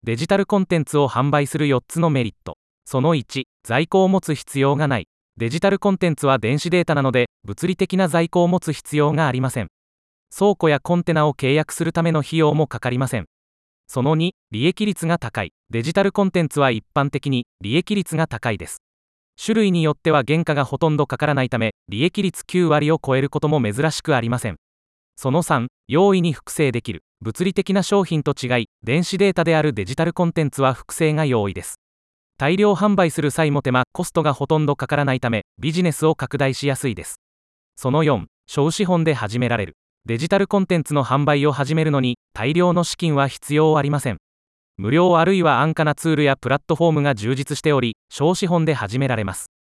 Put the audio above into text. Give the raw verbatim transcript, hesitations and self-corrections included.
デジタルコンテンツを販売するよっつのメリット。そのいち、在庫を持つ必要がない。デジタルコンテンツは電子データなので、物理的な在庫を持つ必要がありません。倉庫やコンテナを契約するための費用もかかりません。そのに、利益率が高い。デジタルコンテンツは一般的に利益率が高いです。種類によっては原価がほとんどかからないため、利益率きゅうわりを超えることも珍しくありません。そのさん、容易に複製できる。物理的な商品と違い、電子データであるデジタルコンテンツは複製が容易です。大量販売する際も手間、コストがほとんどかからないため、ビジネスを拡大しやすいです。そのよん、小資本で始められる。デジタルコンテンツの販売を始めるのに、大量の資金は必要ありません。無料あるいは安価なツールやプラットフォームが充実しており、小資本で始められます。